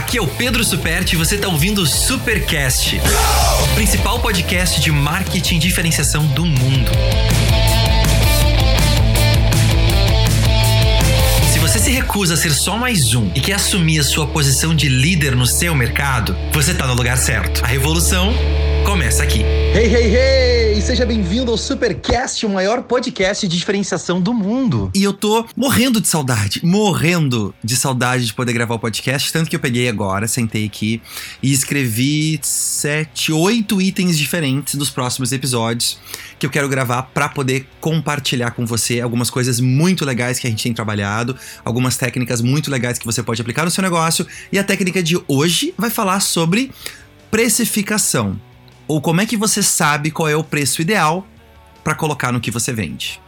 Aqui é o Pedro Superti e você está ouvindo o Supercast, o principal podcast de marketing e diferenciação do mundo. Se você se recusa a ser só mais um e quer assumir a sua posição de líder no seu mercado, você está no lugar certo. A revolução começa aqui. Hey! Seja bem-vindo ao Supercast, o maior podcast de diferenciação do mundo. E eu tô morrendo de saudade de poder gravar o podcast, tanto que eu peguei agora, sentei aqui e escrevi 7, 8 itens diferentes dos próximos episódios que eu quero gravar pra poder compartilhar com você algumas coisas muito legais que a gente tem trabalhado, algumas técnicas muito legais que você pode aplicar no seu negócio. E a técnica de hoje vai falar sobre precificação. Ou como é que você sabe qual é o preço ideal para colocar no que você vende.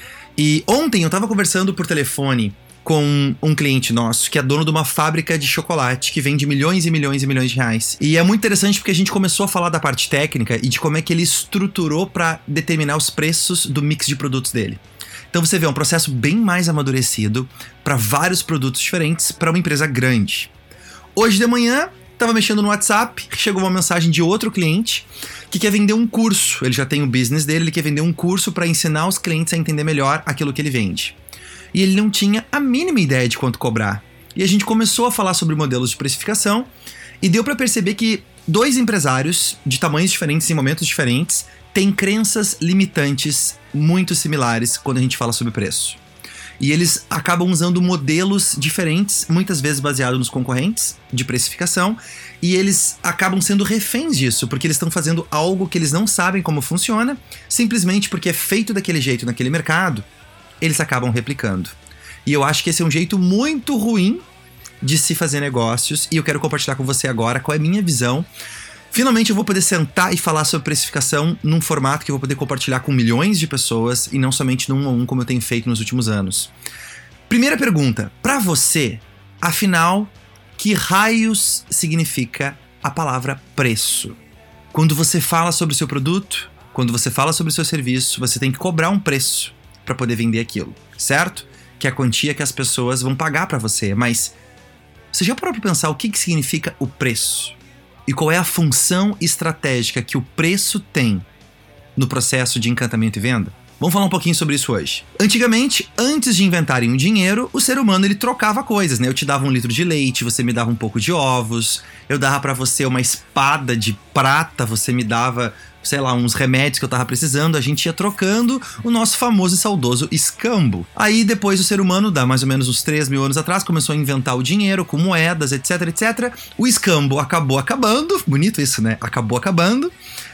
E ontem eu estava conversando por telefone com um cliente nosso que é dono de uma fábrica de chocolate que vende milhões e milhões e milhões de reais. E é muito interessante porque a gente começou a falar da parte técnica e de como é que ele estruturou para determinar os preços do mix de produtos dele. Então você vê, é um processo bem mais amadurecido para vários produtos diferentes para uma empresa grande. Hoje de manhã, tava mexendo no WhatsApp, chegou uma mensagem de outro cliente que quer vender um curso. Ele já tem o business dele, ele quer vender um curso para ensinar os clientes a entender melhor aquilo que ele vende. E ele não tinha a mínima ideia de quanto cobrar. E a gente começou a falar sobre modelos de precificação e deu para perceber que dois empresários de tamanhos diferentes, em momentos diferentes, têm crenças limitantes muito similares quando a gente fala sobre preço. E eles acabam usando modelos diferentes, muitas vezes baseados nos concorrentes de precificação, e eles acabam sendo reféns disso, porque eles estão fazendo algo que eles não sabem como funciona, simplesmente porque é feito daquele jeito naquele mercado, eles acabam replicando. E eu acho que esse é um jeito muito ruim de se fazer negócios, e eu quero compartilhar com você agora qual é a minha visão. Finalmente eu vou poder sentar e falar sobre precificação num formato que eu vou poder compartilhar com milhões de pessoas e não somente no 1 a 1 como eu tenho feito nos últimos anos. Primeira pergunta, pra você, afinal, que raios significa a palavra preço? Quando você fala sobre o seu produto, quando você fala sobre o seu serviço, você tem que cobrar um preço para poder vender aquilo, certo? Que é a quantia que as pessoas vão pagar para você, mas você já parou para pensar o que significa o preço? E qual é a função estratégica que o preço tem no processo de encantamento e venda? Vamos falar um pouquinho sobre isso hoje. Antigamente, antes de inventarem o dinheiro, o ser humano ele trocava coisas, né? Eu te dava 1 litro de leite, você me dava um pouco de ovos, eu dava pra você uma espada de prata, você me dava, sei lá, uns remédios que eu tava precisando, a gente ia trocando o nosso famoso e saudoso escambo. Aí depois o ser humano, dá mais ou menos uns 3.000 anos atrás, começou a inventar o dinheiro com moedas, etc. O escambo acabou acabando, bonito isso, né? Acabou acabando,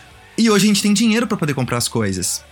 e hoje a gente tem dinheiro pra poder comprar as coisas.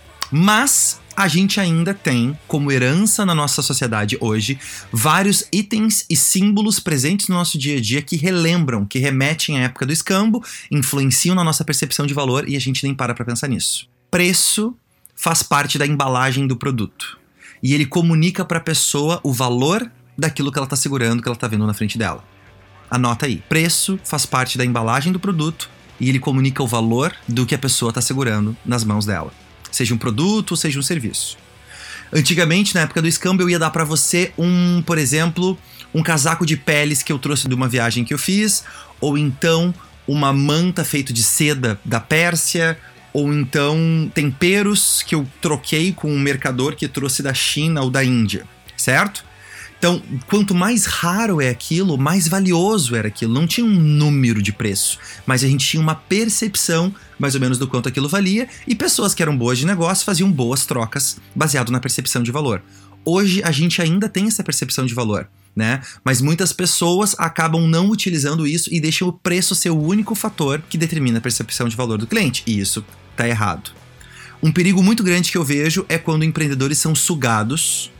Mas a gente ainda tem, como herança na nossa sociedade hoje, vários itens e símbolos presentes no nosso dia a dia que relembram, que remetem à época do escambo, influenciam na nossa percepção de valor e a gente nem para pensar nisso. Preço faz parte da embalagem do produto e ele comunica para a pessoa o valor daquilo que ela está segurando, que ela está vendo na frente dela. Anota aí, preço faz parte da embalagem do produto e ele comunica o valor do que a pessoa está segurando nas mãos dela. Seja um produto ou seja um serviço. Antigamente, na época do escambo, eu ia dar pra você por exemplo, um casaco de peles que eu trouxe de uma viagem que eu fiz, ou então uma manta feita de seda da Pérsia, ou então temperos que eu troquei com um mercador que trouxe da China ou da Índia, certo? Então, quanto mais raro é aquilo, mais valioso era aquilo. Não tinha um número de preço, mas a gente tinha uma percepção mais ou menos do quanto aquilo valia e pessoas que eram boas de negócio faziam boas trocas baseado na percepção de valor. Hoje a gente ainda tem essa percepção de valor, né? Mas muitas pessoas acabam não utilizando isso e deixam o preço ser o único fator que determina a percepção de valor do cliente. E isso tá errado. Um perigo muito grande que eu vejo é quando empreendedores são sugados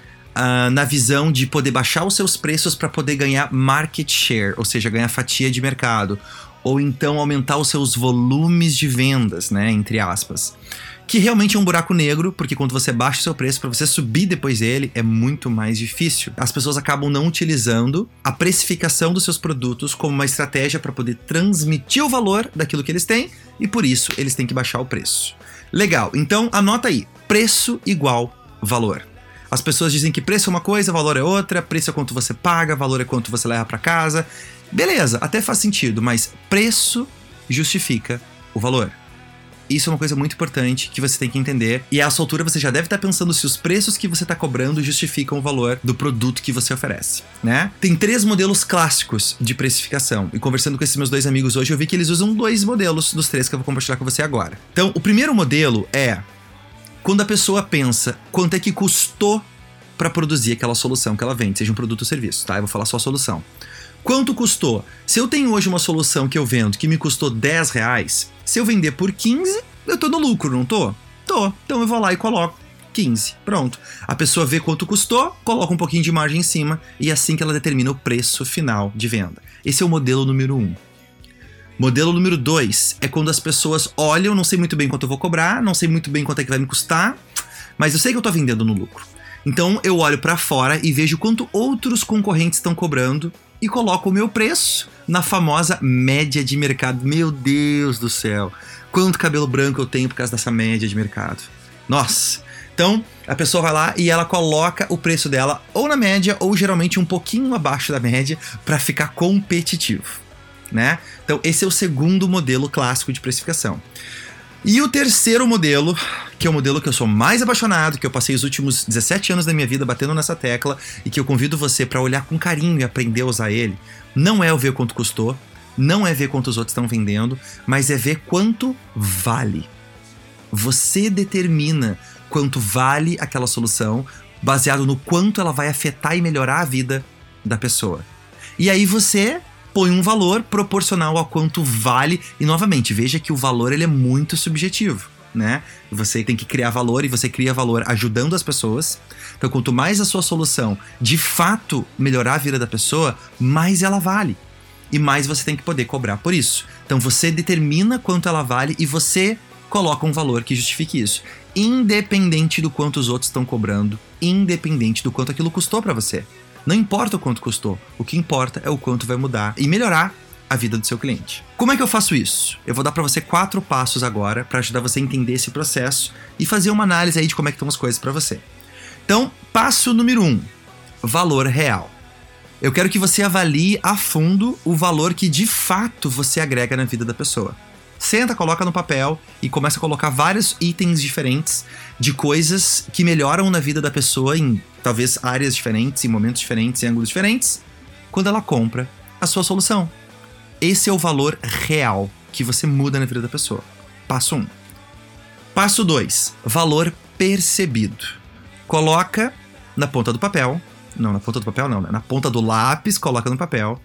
na visão de poder baixar os seus preços para poder ganhar market share, ou seja, ganhar fatia de mercado, ou então aumentar os seus volumes de vendas, né, entre aspas. Que realmente é um buraco negro, porque quando você baixa o seu preço, para você subir depois dele, é muito mais difícil. As pessoas acabam não utilizando a precificação dos seus produtos como uma estratégia para poder transmitir o valor daquilo que eles têm, e por isso eles têm que baixar o preço. Legal, então anota aí, preço igual valor. As pessoas dizem que preço é uma coisa, valor é outra, preço é quanto você paga, valor é quanto você leva para casa. Beleza, até faz sentido, mas preço justifica o valor. Isso é uma coisa muito importante que você tem que entender. E a essa altura você já deve estar pensando se os preços que você está cobrando justificam o valor do produto que você oferece, né? Tem 3 modelos clássicos de precificação. E conversando com esses meus 2 amigos hoje, eu vi que eles usam 2 modelos dos 3 que eu vou compartilhar com você agora. Então, o primeiro modelo é quando a pessoa pensa quanto é que custou para produzir aquela solução que ela vende, seja um produto ou serviço, tá? Eu vou falar só a solução. Quanto custou? Se eu tenho hoje uma solução que eu vendo que me custou R$10, se eu vender por 15, eu tô no lucro, não tô? Tô. Então eu vou lá e coloco 15. Pronto. A pessoa vê quanto custou, coloca um pouquinho de margem em cima e é assim que ela determina o preço final de venda. Esse é o modelo número 1. Modelo número 2 é quando as pessoas olham, não sei muito bem quanto eu vou cobrar, não sei muito bem quanto é que vai me custar, mas eu sei que eu tô vendendo no lucro. Então eu olho para fora e vejo quanto outros concorrentes estão cobrando e coloco o meu preço na famosa média de mercado. Meu Deus do céu, quanto cabelo branco eu tenho por causa dessa média de mercado. Nossa! Então, a pessoa vai lá e ela coloca o preço dela ou na média ou geralmente um pouquinho abaixo da média para ficar competitivo, né? Então, esse é o segundo modelo clássico de precificação. E o terceiro modelo, que é o modelo que eu sou mais apaixonado, que eu passei os últimos 17 anos da minha vida batendo nessa tecla e que eu convido você para olhar com carinho e aprender a usar ele, não é o ver quanto custou, não é ver quanto os outros estão vendendo, mas é ver quanto vale. Você determina quanto vale aquela solução baseado no quanto ela vai afetar e melhorar a vida da pessoa. E aí você põe um valor proporcional a quanto vale. E novamente, veja que o valor ele é muito subjetivo, né? Você tem que criar valor e você cria valor ajudando as pessoas. Então, quanto mais a sua solução de fato melhorar a vida da pessoa, mais ela vale. E mais você tem que poder cobrar por isso. Então, você determina quanto ela vale e você coloca um valor que justifique isso. Independente do quanto os outros estão cobrando, independente do quanto aquilo custou para você. Não importa o quanto custou, o que importa é o quanto vai mudar e melhorar a vida do seu cliente. Como é que eu faço isso? Eu vou dar para você 4 passos agora para ajudar você a entender esse processo e fazer uma análise aí de como é que estão as coisas para você. Então, passo número 1, valor real. Eu quero que você avalie a fundo o valor que de fato você agrega na vida da pessoa. Senta, coloca no papel e começa a colocar vários itens diferentes de coisas que melhoram na vida da pessoa em talvez áreas diferentes, em momentos diferentes, em ângulos diferentes, quando ela compra a sua solução. Esse é o valor real que você muda na vida da pessoa. Passo 1. Passo 2. Valor percebido. Coloca na ponta do papel. Não, na ponta do papel não, né? Na ponta do lápis, coloca no papel.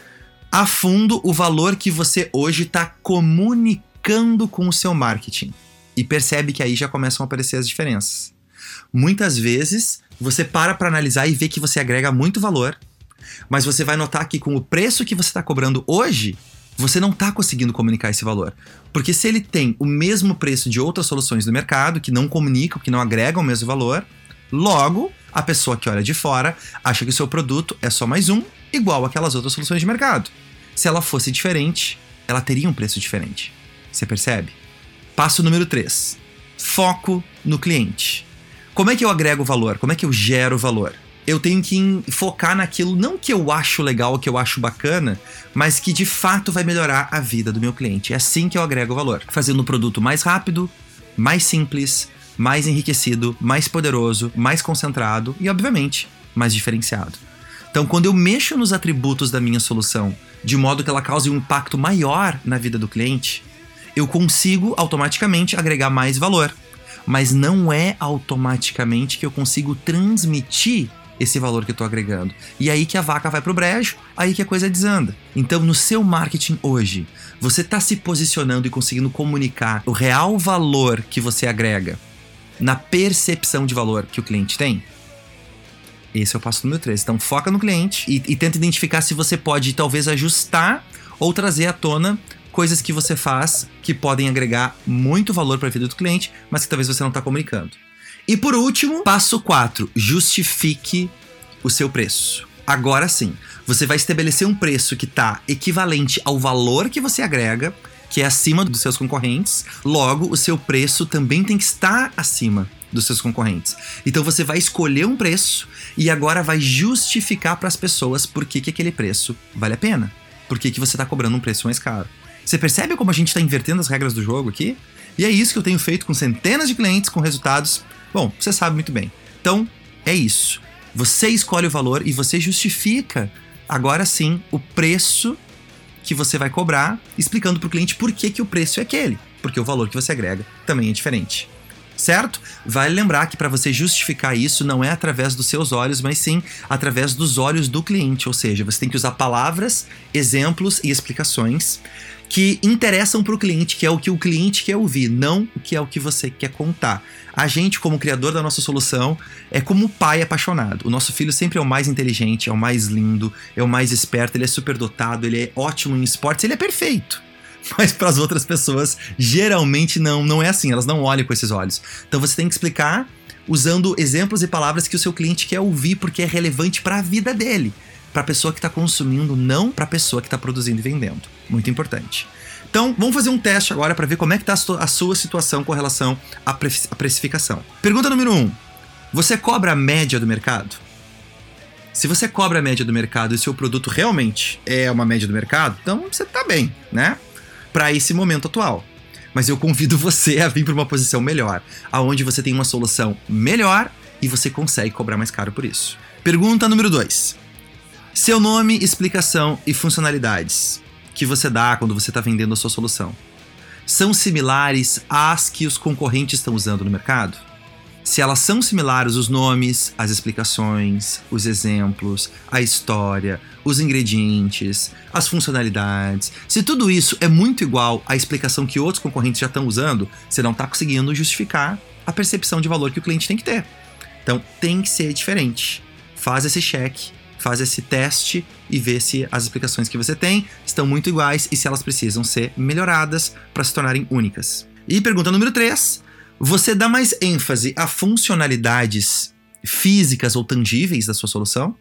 A fundo o valor que você hoje está comunicando com o seu marketing. E percebe que aí já começam a aparecer as diferenças. Muitas vezes você para analisar e vê que você agrega muito valor, mas você vai notar que com o preço que você está cobrando hoje, você não está conseguindo comunicar esse valor. Porque se ele tem o mesmo preço de outras soluções do mercado, que não comunicam, que não agregam o mesmo valor, logo a pessoa que olha de fora acha que o seu produto é só mais um, igual aquelas outras soluções de mercado. Se ela fosse diferente, ela teria um preço diferente. Você percebe? Passo número 3. Foco no cliente. Como é que eu agrego valor? Como é que eu gero valor? Eu tenho que focar naquilo, não que eu acho legal, que eu acho bacana, mas que de fato vai melhorar a vida do meu cliente. É assim que eu agrego valor. Fazendo um produto mais rápido, mais simples, mais enriquecido, mais poderoso, mais concentrado e, obviamente, mais diferenciado. Então, quando eu mexo nos atributos da minha solução, de modo que ela cause um impacto maior na vida do cliente, eu consigo automaticamente agregar mais valor. Mas não é automaticamente que eu consigo transmitir esse valor que eu estou agregando. E aí que a vaca vai pro brejo, aí que a coisa desanda. Então, no seu marketing hoje, você está se posicionando e conseguindo comunicar o real valor que você agrega na percepção de valor que o cliente tem? Esse é o passo número 3. Então, foca no cliente e tenta identificar se você pode, talvez, ajustar ou trazer à tona coisas que você faz que podem agregar muito valor para a vida do cliente, mas que talvez você não está comunicando. E por último, passo 4. Justifique o seu preço. Agora sim, você vai estabelecer um preço que está equivalente ao valor que você agrega, que é acima dos seus concorrentes. Logo, o seu preço também tem que estar acima dos seus concorrentes. Então você vai escolher um preço e agora vai justificar para as pessoas por que aquele preço vale a pena. por que você tá cobrando um preço mais caro. Você percebe como a gente tá invertendo as regras do jogo aqui? E é isso que eu tenho feito com centenas de clientes com resultados. Bom, você sabe muito bem. Então, é isso. Você escolhe o valor e você justifica, agora sim, o preço que você vai cobrar, explicando pro cliente por que o preço é aquele. Porque o valor que você agrega também é diferente. Certo? Vale lembrar que para você justificar isso não é através dos seus olhos, mas sim através dos olhos do cliente. Ou seja, você tem que usar palavras, exemplos e explicações que interessam para o cliente, que é o que o cliente quer ouvir, não o que é o que você quer contar. A gente, como criador da nossa solução, é como um pai apaixonado. O nosso filho sempre é o mais inteligente, é o mais lindo, é o mais esperto, ele é superdotado, ele é ótimo em esportes, ele é perfeito. Mas para as outras pessoas, geralmente não é assim, elas não olham com esses olhos. Então você tem que explicar usando exemplos e palavras que o seu cliente quer ouvir, porque é relevante para a vida dele. Para a pessoa que está consumindo, não para a pessoa que está produzindo e vendendo. Muito importante. Então, vamos fazer um teste agora para ver como é que está a sua situação com relação à precificação. Pergunta número 1. Você cobra a média do mercado? Se você cobra a média do mercado e seu produto realmente é uma média do mercado, então você está bem, né? Para esse momento atual. Mas eu convido você a vir para uma posição melhor, aonde você tem uma solução melhor e você consegue cobrar mais caro por isso. Pergunta número 2. Seu nome, explicação e funcionalidades que você dá quando você está vendendo a sua solução são similares às que os concorrentes estão usando no mercado? Se elas são similares, os nomes, as explicações, os exemplos, a história, os ingredientes, as funcionalidades, se tudo isso é muito igual à explicação que outros concorrentes já estão usando, você não está conseguindo justificar a percepção de valor que o cliente tem que ter. Então tem que ser diferente. Faz esse check, faz esse teste e vê se as explicações que você tem estão muito iguais e se elas precisam ser melhoradas para se tornarem únicas. E pergunta número 3. Você dá mais ênfase a funcionalidades físicas ou tangíveis da sua solução?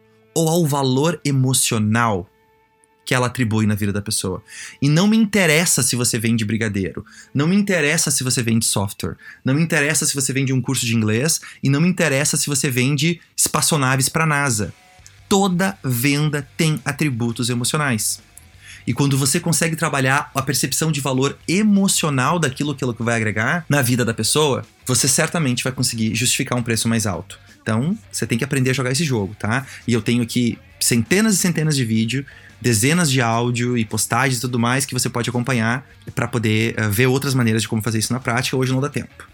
Ou ao valor emocional que ela atribui na vida da pessoa? E não me interessa se você vende brigadeiro, não me interessa se você vende software, não me interessa se você vende um curso de inglês e não me interessa se você vende espaçonaves para a NASA. Toda venda tem atributos emocionais. E quando você consegue trabalhar a percepção de valor emocional daquilo que vai agregar na vida da pessoa, você certamente vai conseguir justificar um preço mais alto. Então, você tem que aprender a jogar esse jogo, tá? E eu tenho aqui centenas e centenas de vídeos, dezenas de áudio e postagens e tudo mais que você pode acompanhar para poder ver outras maneiras de como fazer isso na prática. Hoje não dá tempo.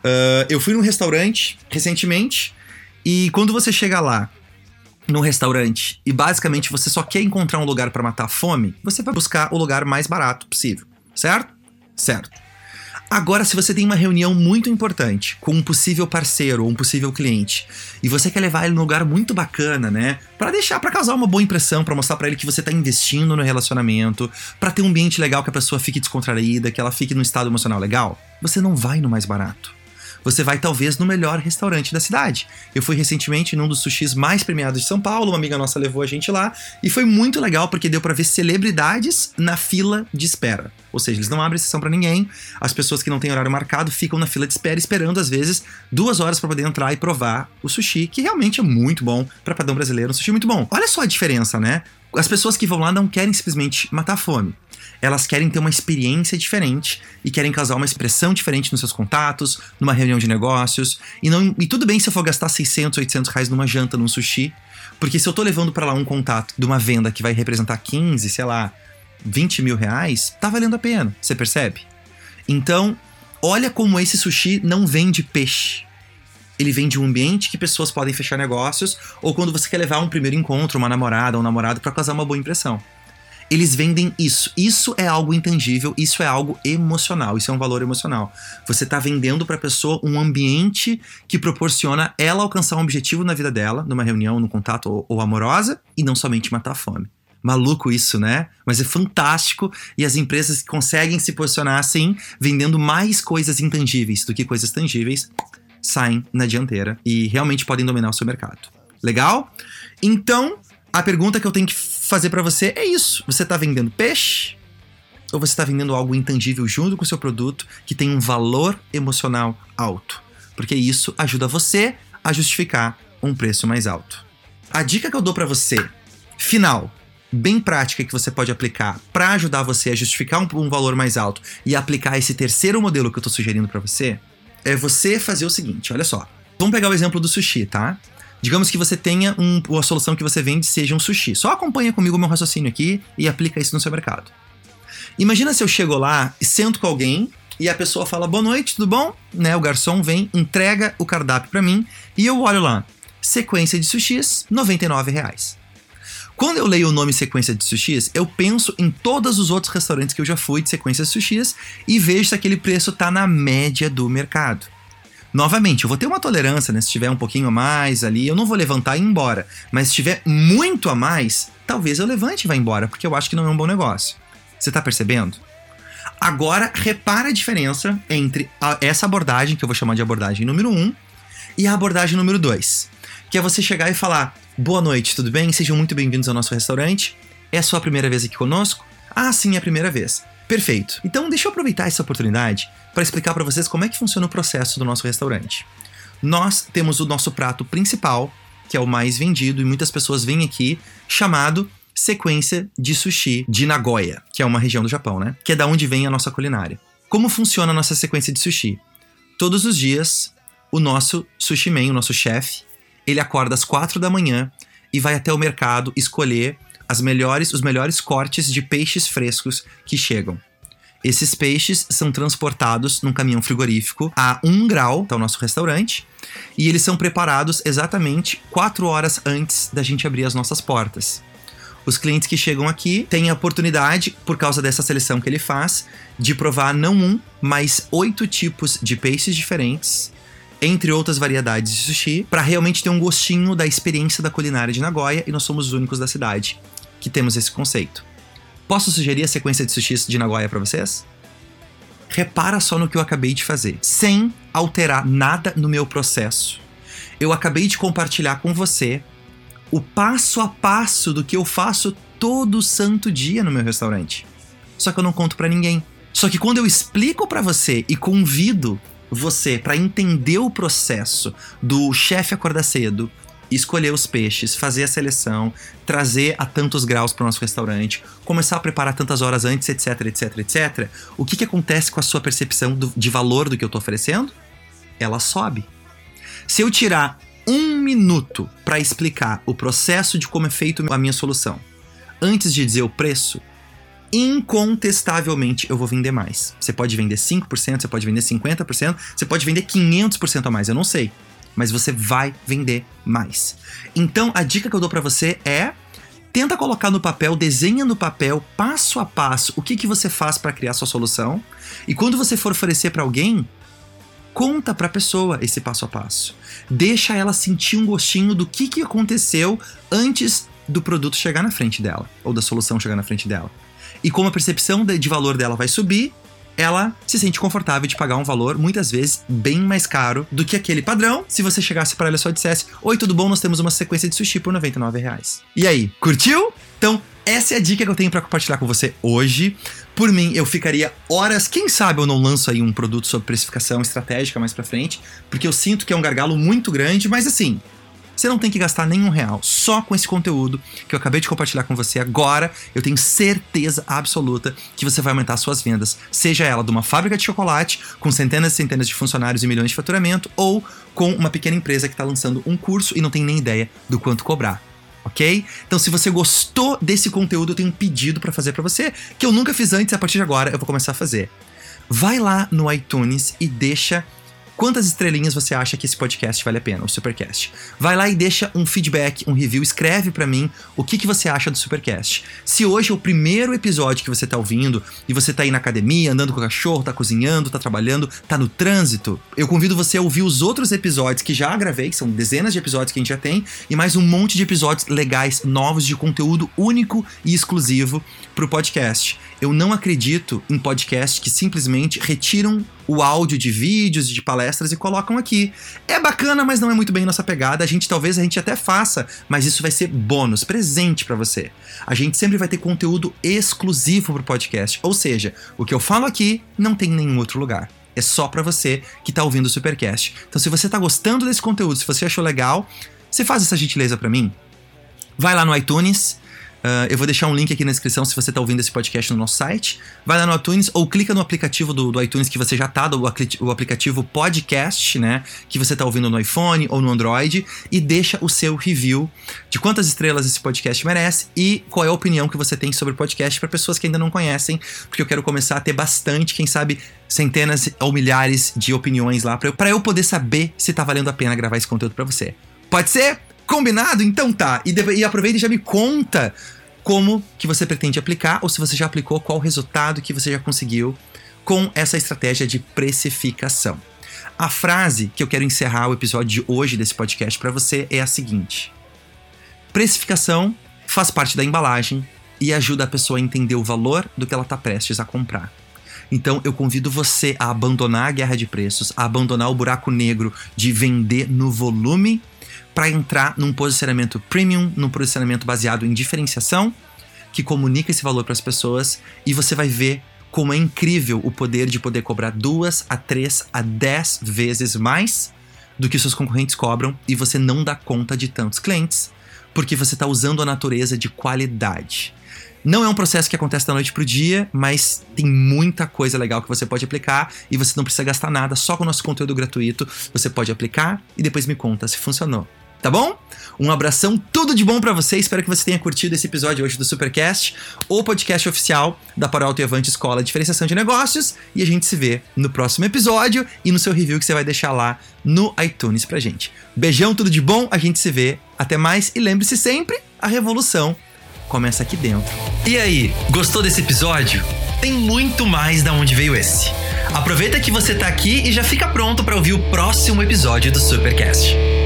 Eu fui num restaurante recentemente e quando você chega lá, num restaurante e basicamente você só quer encontrar um lugar para matar a fome, você vai buscar o lugar mais barato possível, certo? Certo. Agora, se você tem uma reunião muito importante com um possível parceiro ou um possível cliente e você quer levar ele num lugar muito bacana, né? Para causar uma boa impressão, para mostrar para ele que você tá investindo no relacionamento, para ter um ambiente legal que a pessoa fique descontraída, que ela fique num estado emocional legal, você não vai no mais barato. Você vai talvez no melhor restaurante da cidade. Eu fui recentemente num dos sushis mais premiados de São Paulo, uma amiga nossa levou a gente lá, e foi muito legal porque deu pra ver celebridades na fila de espera. Ou seja, eles não abrem exceção pra ninguém, as pessoas que não têm horário marcado ficam na fila de espera esperando às vezes 2 horas pra poder entrar e provar o sushi, que realmente é muito bom pra padrão brasileiro, um sushi muito bom. Olha só a diferença, né? As pessoas que vão lá não querem simplesmente matar a fome. Elas querem ter uma experiência diferente e querem causar uma expressão diferente nos seus contatos, numa reunião de negócios. E tudo bem se eu for gastar 600, 800 reais numa janta, num sushi, porque se eu tô levando pra lá um contato de uma venda que vai representar 15, sei lá, 20 mil reais, tá valendo a pena, você percebe? Então, olha como esse sushi não vende peixe. Ele vende um ambiente que pessoas podem fechar negócios, ou quando você quer levar um primeiro encontro, uma namorada ou um namorado pra causar uma boa impressão. Eles vendem isso. Isso é algo intangível, isso é algo emocional, isso é um valor emocional. Você tá vendendo pra pessoa um ambiente que proporciona ela alcançar um objetivo na vida dela, numa reunião, num contato ou amorosa, e não somente matar a fome. Maluco isso, né? Mas é fantástico e as empresas conseguem se posicionar assim, vendendo mais coisas intangíveis do que coisas tangíveis, saem na dianteira e realmente podem dominar o seu mercado. Legal? Então, a pergunta que eu tenho que fazer pra você é isso. Você tá vendendo peixe? Ou você tá vendendo algo intangível junto com o seu produto que tem um valor emocional alto? Porque isso ajuda você a justificar um preço mais alto. A dica que eu dou pra você, final, bem prática que você pode aplicar para ajudar você a justificar um valor mais alto e aplicar esse terceiro modelo que eu tô sugerindo para você, é você fazer o seguinte, olha só. Vamos pegar o exemplo do sushi, tá? Digamos que você tenha a solução que você vende seja um sushi. Só acompanha comigo o meu raciocínio aqui e aplica isso no seu mercado. Imagina se eu chego lá e sento com alguém e a pessoa fala, boa noite, tudo bom? Né, o garçom vem, entrega o cardápio para mim e eu olho lá, sequência de sushis, R$99. Quando eu leio o nome sequência de sushis, eu penso em todos os outros restaurantes que eu já fui de sequência de sushis e vejo se aquele preço tá na média do mercado. Novamente, eu vou ter uma tolerância, né? Se tiver um pouquinho a mais ali, eu não vou levantar e ir embora. Mas se tiver muito a mais, talvez eu levante e vá embora, porque eu acho que não é um bom negócio. Você tá percebendo? Agora, repara a diferença entre essa abordagem, que eu vou chamar de abordagem número 1, e a abordagem número 2. Que é você chegar e falar, boa noite, tudo bem? Sejam muito bem-vindos ao nosso restaurante. É a sua primeira vez aqui conosco? Ah, sim, é a primeira vez. Perfeito. Então, deixa eu aproveitar essa oportunidade para explicar para vocês como é que funciona o processo do nosso restaurante. Nós temos o nosso prato principal, que é o mais vendido, e muitas pessoas vêm aqui, chamado sequência de sushi de Nagoya, que é uma região do Japão, né? Que é da onde vem a nossa culinária. Como funciona a nossa sequência de sushi? Todos os dias, o nosso sushi man, o nosso chefe, ele acorda às 4 da manhã e vai até o mercado escolher os melhores cortes de peixes frescos que chegam. Esses peixes são transportados num caminhão frigorífico a 1 grau, tá o nosso restaurante, e eles são preparados exatamente 4 horas antes da gente abrir as nossas portas. Os clientes que chegam aqui têm a oportunidade, por causa dessa seleção que ele faz, de provar não 1, mas 8 tipos de peixes diferentes, entre outras variedades de sushi, para realmente ter um gostinho da experiência da culinária de Nagoya, e nós somos os únicos da cidade que temos esse conceito. Posso sugerir a sequência de sushis de Nagoya para vocês? Repara só no que eu acabei de fazer, sem alterar nada no meu processo. Eu acabei de compartilhar com você o passo a passo do que eu faço todo santo dia no meu restaurante. Só que eu não conto para ninguém. Só que quando eu explico para você e convido você para entender o processo do chefe acordar cedo, escolher os peixes, fazer a seleção, trazer a tantos graus para o nosso restaurante, começar a preparar tantas horas antes, etc, etc, etc, o que acontece com a sua percepção de valor do que eu estou oferecendo? Ela sobe. Se eu tirar 1 minuto para explicar o processo de como é feito a minha solução, antes de dizer o preço, incontestavelmente eu vou vender mais. Você pode vender 5%, você pode vender 50%, você pode vender 500% a mais, eu não sei. Mas você vai vender mais. Então, a dica que eu dou pra você é: tenta colocar no papel, desenha no papel, passo a passo, o que você faz pra criar sua solução. E quando você for oferecer pra alguém, conta pra pessoa esse passo a passo. Deixa ela sentir um gostinho do que aconteceu antes do produto chegar na frente dela, ou da solução chegar na frente dela. E como a percepção de valor dela vai subir, ela se sente confortável de pagar um valor, muitas vezes, bem mais caro do que aquele padrão, se você chegasse para ela e só dissesse: oi, tudo bom? Nós temos uma sequência de sushi por R$99. E aí, curtiu? Então, essa é a dica que eu tenho para compartilhar com você hoje. Por mim, eu ficaria horas, quem sabe eu não lanço aí um produto sobre precificação estratégica mais pra frente, porque eu sinto que é um gargalo muito grande, mas assim, você não tem que gastar nenhum real só com esse conteúdo que eu acabei de compartilhar com você agora. Eu tenho certeza absoluta que você vai aumentar suas vendas, seja ela de uma fábrica de chocolate com centenas e centenas de funcionários e milhões de faturamento, ou com uma pequena empresa que está lançando um curso e não tem nem ideia do quanto cobrar. Ok? Então, se você gostou desse conteúdo, eu tenho um pedido para fazer para você, que eu nunca fiz antes, a partir de agora eu vou começar a fazer. Vai lá no iTunes e deixa quantas estrelinhas você acha que esse podcast vale a pena, o Supercast. Vai lá e deixa um feedback, um review, escreve pra mim o que você acha do Supercast. Se hoje é o primeiro episódio que você tá ouvindo e você tá aí na academia, andando com o cachorro, tá cozinhando, tá trabalhando, tá no trânsito, eu convido você a ouvir os outros episódios que já gravei, que são dezenas de episódios que a gente já tem, e mais um monte de episódios legais, novos, de conteúdo único e exclusivo pro podcast. Eu não acredito em podcasts que simplesmente retiram o áudio de vídeos e de palestras e colocam aqui. É bacana, mas não é muito bem nossa pegada. Talvez a gente até faça, mas isso vai ser bônus, presente pra você. A gente sempre vai ter conteúdo exclusivo pro podcast. Ou seja, o que eu falo aqui não tem em nenhum outro lugar. É só pra você que tá ouvindo o Supercast. Então, se você tá gostando desse conteúdo, se você achou legal, você faz essa gentileza pra mim. Vai lá no iTunes, Eu vou deixar um link aqui na descrição se você tá ouvindo esse podcast no nosso site. Vai lá no iTunes ou clica no aplicativo do iTunes que você já tá, o aplicativo podcast, né? Que você tá ouvindo no iPhone ou no Android, e deixa o seu review de quantas estrelas esse podcast merece e qual é a opinião que você tem sobre o podcast para pessoas que ainda não conhecem, porque eu quero começar a ter bastante, quem sabe centenas ou milhares de opiniões lá para eu poder saber se tá valendo a pena gravar esse conteúdo para você. Pode ser? Combinado? Então tá. E aproveita e já me conta como que você pretende aplicar, ou se você já aplicou, qual o resultado que você já conseguiu com essa estratégia de precificação. A frase que eu quero encerrar o episódio de hoje desse podcast para você é a seguinte: precificação faz parte da embalagem e ajuda a pessoa a entender o valor do que ela está prestes a comprar. Então eu convido você a abandonar a guerra de preços, a abandonar o buraco negro de vender no volume, para entrar num posicionamento premium, num posicionamento baseado em diferenciação, que comunica esse valor para as pessoas, e você vai ver como é incrível o poder de poder cobrar 2 a 3 a 10 vezes mais do que seus concorrentes cobram, e você não dá conta de tantos clientes, porque você está usando a natureza de qualidade. Não é um processo que acontece da noite pro dia, mas tem muita coisa legal que você pode aplicar e você não precisa gastar nada, só com o nosso conteúdo gratuito você pode aplicar e depois me conta se funcionou. Tá bom? Um abração, tudo de bom pra você. Espero que você tenha curtido esse episódio hoje do Supercast, o podcast oficial da Paralto e Avante Escola de Diferenciação de Negócios. E a gente se vê no próximo episódio e no seu review que você vai deixar lá no iTunes pra gente. Beijão, tudo de bom, a gente se vê. Até mais e lembre-se sempre, a revolução começa aqui dentro. E aí, gostou desse episódio? Tem muito mais da onde veio esse. Aproveita que você tá aqui e já fica pronto para ouvir o próximo episódio do Supercast.